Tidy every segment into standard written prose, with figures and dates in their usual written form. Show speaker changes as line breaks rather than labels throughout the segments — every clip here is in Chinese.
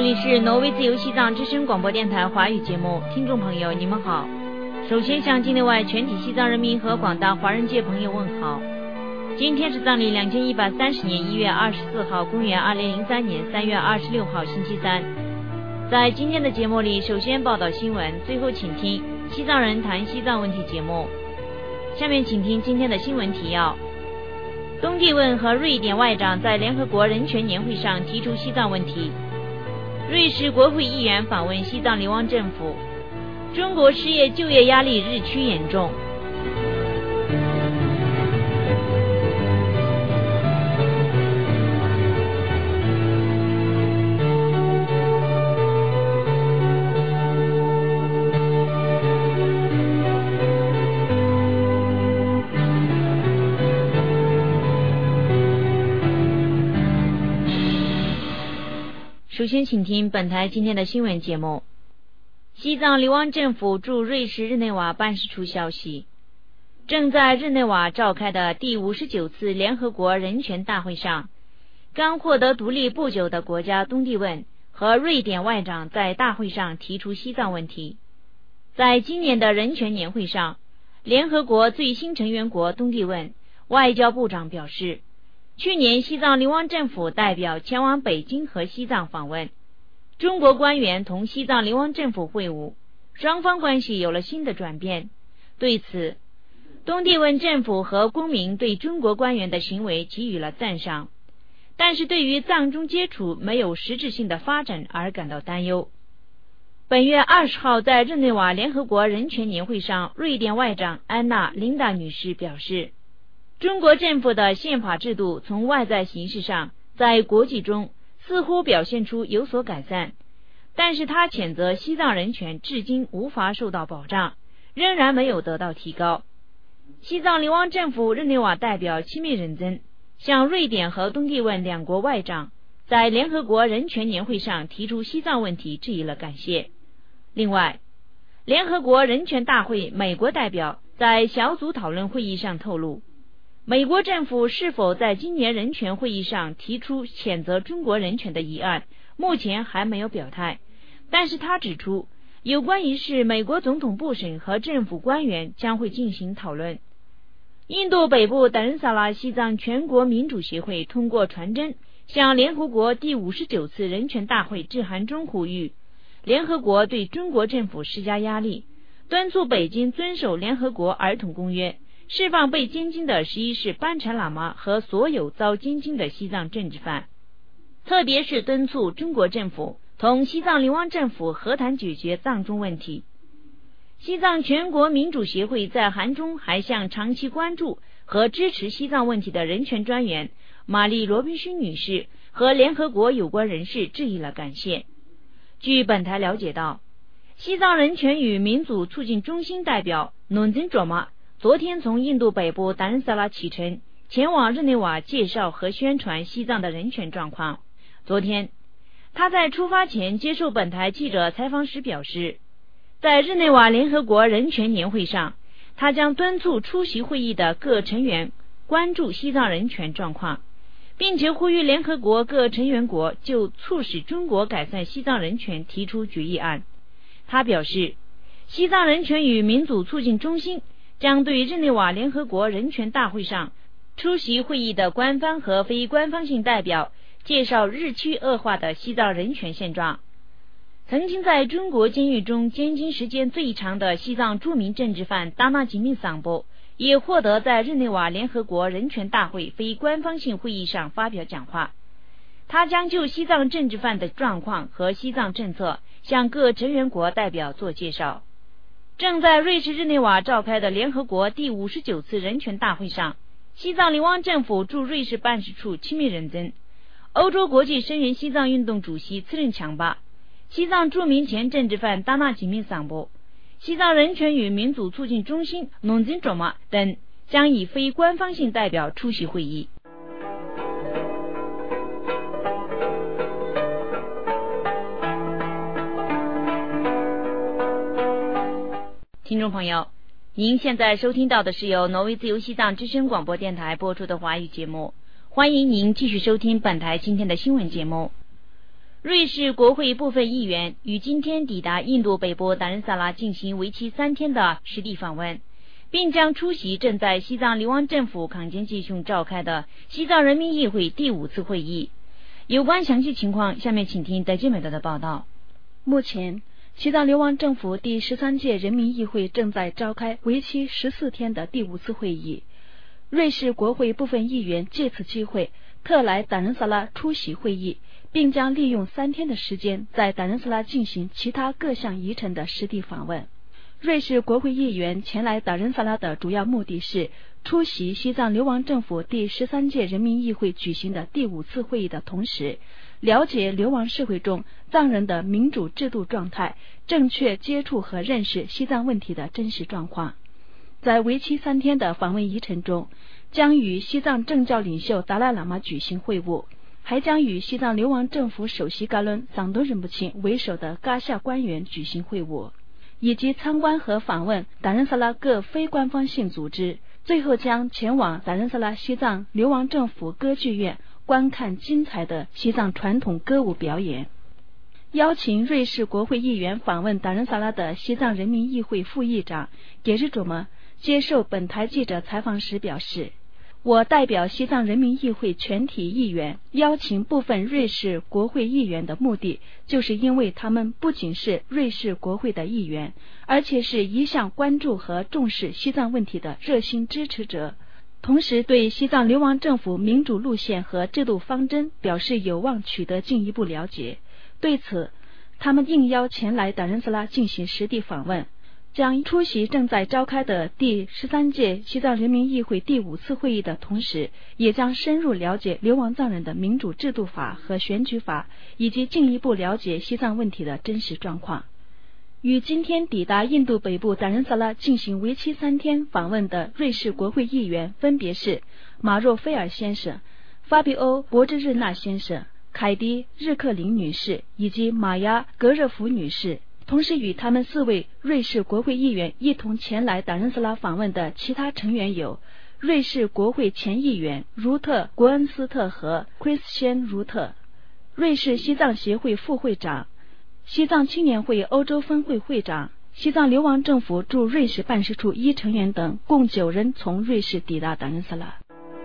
里是挪威自由西藏之声广播电台华语节目，听众朋友你们好。首先向境内外全体西藏人民和广大华人界朋友问好。今天是藏历2130年1月24号，公元2003年3月26号星期三。在今天的节目里，首先报道新闻，最后请听西藏人谈西藏问题节目。下面请听今天的新闻提要。东帝汶和瑞典外长在联合国人权年会上提出西藏问题。瑞士国会议员访问西藏流亡政府。中国失业就业压力日趋严重。首先请听本台今天的新闻节目。西藏流亡政府驻瑞士日内瓦办事处消息，正在日内瓦召开的第59次联合国人权大会上，刚获得独立不久的国家东帝汶和瑞典外长在大会上提出西藏问题。在今年的人权年会上，联合国最新成员国东帝汶外交部长表示，去年西藏流亡政府代表前往北京和西藏访问，中国官员同西藏流亡政府会晤，双方关系有了新的转变。对此，东帝汶政府和公民对中国官员的行为给予了赞赏，但是对于藏中接触没有实质性的发展而感到担忧。本月20号在日内瓦联合国人权年会上，瑞典外长安娜·琳达女士表示，中国政府的宪法制度从外在形式上在国际中似乎表现出有所改善，但是他谴责西藏人权至今无法受到保障，仍然没有得到提高。西藏流亡政府日内瓦代表钦密忍增向瑞典和东帝汶两国外长在联合国人权年会上提出西藏问题致以了感谢。另外，联合国人权大会美国代表在小组讨论会议上透露，美国政府是否在今年人权会议上提出谴责中国人权的议案，目前还没有表态，但是他指出，有关一事美国总统布什和政府官员将会进行讨论。印度北部达仁萨拉西藏全国民主协会通过传真向联合国第59次人权大会致函中呼吁联合国对中国政府施加压力，敦促北京遵守联合国儿童公约，释放被监禁的11世班禅喇嘛和所有遭监禁的西藏政治犯，特别是敦促中国政府同西藏流亡政府和谈解决藏中问题。西藏全国民主协会在函中还向长期关注和支持西藏问题的人权专员玛丽·罗宾逊女士和联合国有关人士致以了感谢。据本台了解到，西藏人权与民主促进中心代表努曾卓玛昨天从印度北部达仁萨拉启程，前往日内瓦介绍和宣传西藏的人权状况。昨天，他在出发前接受本台记者采访时表示，在日内瓦联合国人权年会上，他将敦促出席会议的各成员关注西藏人权状况，并且呼吁联合国各成员国就促使中国改善西藏人权提出决议案。他表示，西藏人权与民主促进中心将对日内瓦联合国人权大会上出席会议的官方和非官方性代表介绍日趋恶化的西藏人权现状。曾经在中国监狱中监禁时间最长的西藏著名政治犯达纳吉密桑波也获得在日内瓦联合国人权大会非官方性会议上发表讲话。他将就西藏政治犯的状况和西藏政策向各成员国代表做介绍。正在瑞士日内瓦召开的联合国第59次人权大会上，西藏流亡政府驻瑞士办事处钦密忍增、欧洲国际声援西藏运动主席次任强巴、西藏著名前政治犯达纳吉密桑波、西藏人权与民主促进中心努曾卓玛等将以非官方性代表出席会议。听众朋友，您现在收听到的是由挪威自由西藏之声广播电台播出的华语节目，欢迎您继续收听本台今天的新闻节目。 瑞士国会部分议员于今天抵达印度北部达仁萨拉进行为期3天的实地访问，并将出席正在西藏流亡政府康坚吉雄召开的西藏人民议会第5次会议。有关详细情况，下面请听德基美德的报道。
目前，西藏流亡政府第13届人民议会正在召开为期14天的第5次会议。瑞士国会部分议员借此机会特来达仁萨拉出席会议，并将利用3天的时间在达仁萨拉进行其他各项议程的实地访问。瑞士国会议员前来达仁萨拉的主要目的是出席西藏流亡政府第13届人民议会举行的第5次会议的同时，了解流亡社会中藏人的民主制度状态，正确接触和认识西藏问题的真实状况。在为期3天的访问议程中，将与西藏政教领袖达赖喇嘛举行会晤，还将与西藏流亡政府首席噶伦桑多仁布钦为首的噶夏官员举行会晤，以及参观和访问达仁萨拉各非官方性组织，最后将前往达仁萨拉西藏流亡政府歌剧院观看精彩的西藏传统歌舞表演。邀请瑞士国会议员访问达仁萨拉的西藏人民议会副议长给日卓么接受本台记者采访时表示，我代表西藏人民议会全体议员邀请部分瑞士国会议员的目的，就是因为他们不仅是瑞士国会的议员，而且是一向关注和重视西藏问题的热心支持者，同时对西藏流亡政府民主路线和制度方针表示有望取得进一步了解。对此，他们应邀前来达仁萨拉进行实地访问，将出席正在召开的第13届西藏人民议会第5次会议的同时，也将深入了解流亡藏人的民主制度法和选举法，以及进一步了解西藏问题的真实状况。与今天抵达印度北部达仁萨拉进行为期3天访问的瑞士国会议员分别是马若菲尔先生、法比欧·博兹日纳先生、凯迪·日克林女士以及玛雅·格热弗女士。同时与他们4位瑞士国会议员一同前来达仁萨拉访问的其他成员有瑞士国会前议员如特·国恩斯特和 Christian 如特，瑞士西藏协会副会长、西藏青年会欧洲分会会长、西藏流亡政府驻瑞士办事处1成员等，共9人从瑞士抵达达仁萨拉。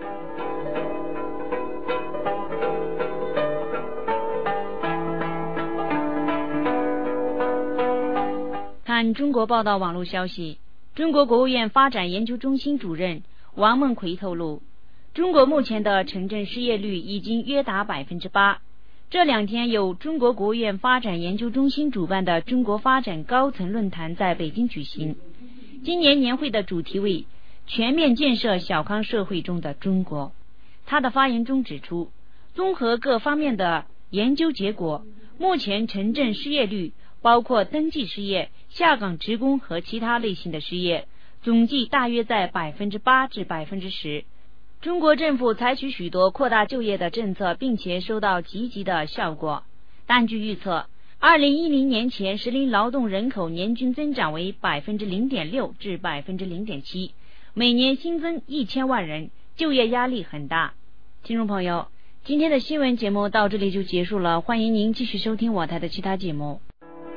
看中国报道网络消息，中国国务院发展研究中心主任王孟奎透露，中国目前的城镇失业率已经约达 8%。 这2天由中国国务院发展研究中心主办的中国发展高层论坛在北京举行，今年年会的主题为全面建设小康社会中的中国。他的发言中指出，综合各方面的研究结果，目前城镇失业率包括登记失业、下岗职工和其他类型的失业，总计大约在 8% 至 10%。 中国政府采取许多扩大就业的政策，并且收到积极的效果。但据预测，2010年前适龄劳动人口年均增长为 0.6% 至 0.7%， 每年新增1000万人，就业压力很大。听众朋友，今天的新闻节目到这里就结束了，欢迎您继续收听我台的其他节目。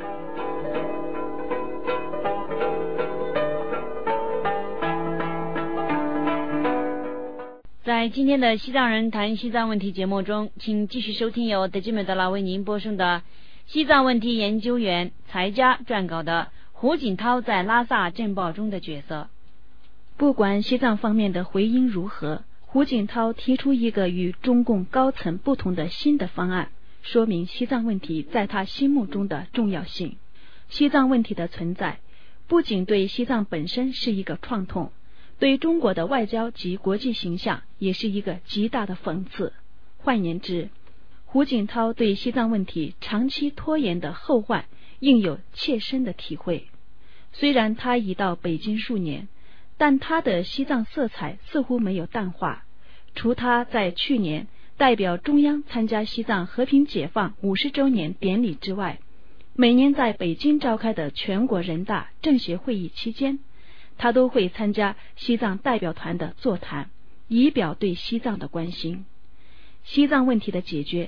在今天的西藏人谈西藏问题节目中，请继续收听由德基美德拉为您播送的西藏问题研究员才家撰稿的胡锦涛在拉萨政报中的角色。
不管西藏方面的回应如何，胡锦涛提出一个与中共高层不同的新的方案，说明西藏问题在他心目中的重要性。西藏问题的存在不仅对西藏本身是一个创痛，对中国的外交及国际形象也是一个极大的讽刺。换言之，胡锦涛对西藏问题长期拖延的后患应有切身的体会。虽然他已到北京数年，但他的西藏色彩似乎没有淡化。除他在去年代表中央参加西藏和平解放50周年典礼之外，每年在北京召开的全国人大政协会议期间，他都会参加西藏代表团的座谈，以表对西藏的关心。西藏问题的解决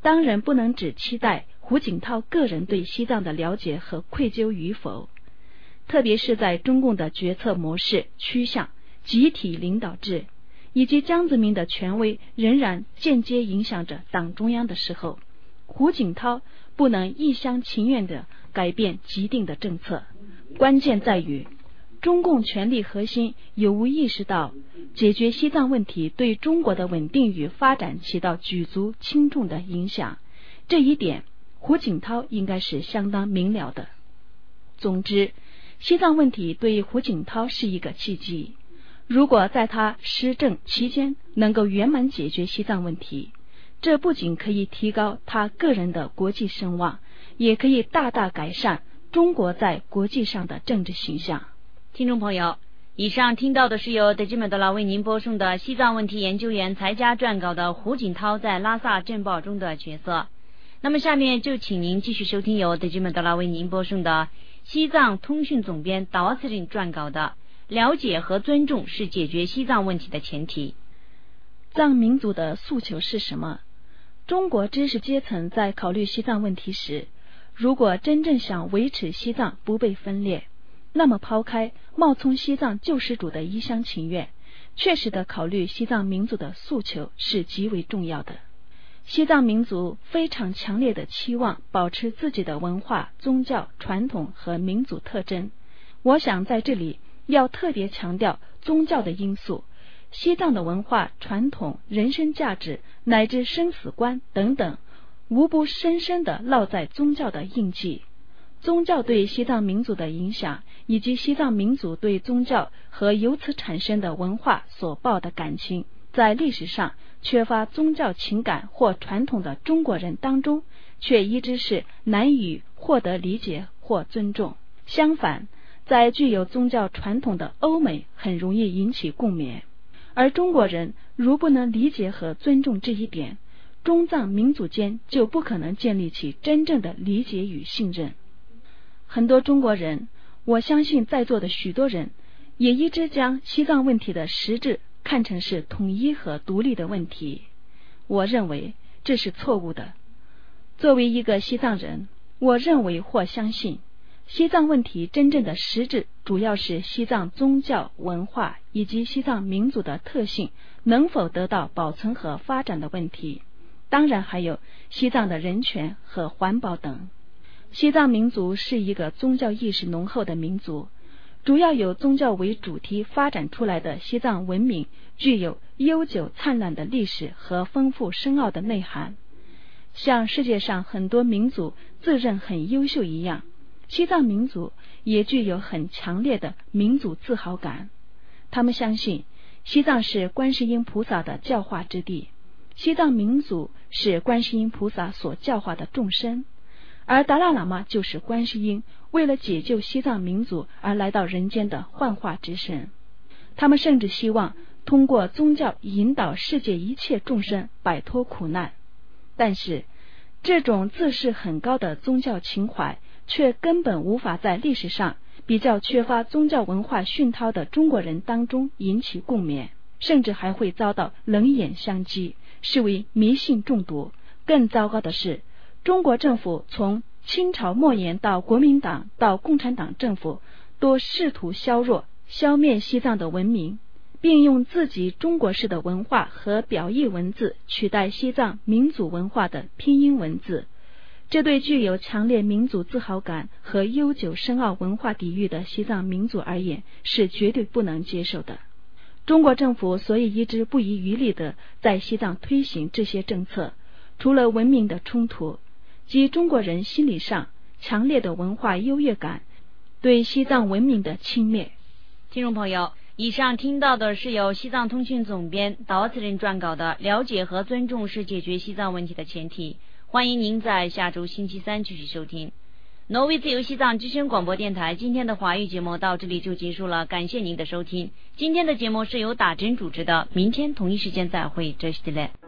当然不能只期待胡锦涛个人对西藏的了解和愧疚与否，特别是在中共的决策模式趋向集体领导制，以及江泽民的权威仍然间接影响着党中央的时候，胡锦涛不能一厢情愿地改变既定的政策。关键在于中共权力核心有无意识到解决西藏问题对中国的稳定与发展起到举足轻重的影响，这一点胡锦涛应该是相当明了的。总之，西藏问题对胡锦涛是一个契机，如果在他施政期间能够圆满解决西藏问题，这不仅可以提高他个人的国际声望，也可以大大改善中国在国际上的政治形象。
听众朋友，以上听到的是由德基美德拉为您播送的西藏问题研究员才家撰稿的胡锦涛在拉萨政报中的角色。那么下面就请您继续收听由德基美德拉为您播送的西藏通讯总编达斯林撰稿的了解和尊重是解决西藏问题的前提。
藏民族的诉求是什么？中国知识阶层在考虑西藏问题时，如果真正想维持西藏不被分裂，那么抛开冒充西藏救世主的一厢情愿，确实的考虑西藏民族的诉求是极为重要的。西藏民族非常强烈的期望保持自己的文化、宗教、传统和民族特征。我想在这里要特别强调宗教的因素，西藏的文化、传统、人生价值乃至生死观等等，无不深深地烙在宗教的印记。宗教对西藏民族的影响，以及西藏民族对宗教和由此产生的文化所抱的感情，在历史上缺乏宗教情感或传统的中国人当中，却一直是难以获得理解或尊重。相反，在具有宗教传统的欧美很容易引起共鸣，而中国人如不能理解和尊重这一点，中藏民族间就不可能建立起真正的理解与信任。很多中国人，我相信在座的许多人，也一直将西藏问题的实质看成是统一和独立的问题。我认为这是错误的。作为一个西藏人，我认为或相信，西藏问题真正的实质主要是西藏宗教、文化以及西藏民族的特性能否得到保存和发展的问题，当然还有西藏的人权和环保等。西藏民族是一个宗教意识浓厚的民族，主要有宗教为主题发展出来的西藏文明具有悠久灿烂的历史和丰富深奥的内涵。像世界上很多民族自认很优秀一样，西藏民族也具有很强烈的民族自豪感。他们相信西藏是观世音菩萨的教化之地，西藏民族是观世音菩萨所教化的众生，而达赖喇嘛就是观世音为了解救西藏民族而来到人间的幻化之神。他们甚至希望通过宗教引导世界一切众生摆脱苦难。但是这种自视很高的宗教情怀却根本无法在历史上比较缺乏宗教文化熏陶的中国人当中引起共鸣，甚至还会遭到冷眼相讥，视为迷信中毒。更糟糕的是，中国政府从清朝末年到国民党到共产党政府，都试图削弱、消灭西藏的文明，并用自己中国式的文化和表意文字取代西藏民族文化的拼音文字。这对具有强烈民族自豪感和悠久深奥文化底蕴的西藏民族而言是绝对不能接受的。中国政府所以一直不遗余力地在西藏推行这些政策，除了文明的冲突及中国人心理上强烈的文化优越感对西藏文明的轻蔑。
听众朋友，以上听到的是由西藏通讯总编达斯林撰稿的了解和尊重是解决西藏问题的前提。欢迎您在下周星期三继续收听挪威自由西藏之声广播电台。今天的华语节目到这里就结束了，感谢您的收听。今天的节目是由打针主持的，明天同一时间再会，这是的嘞。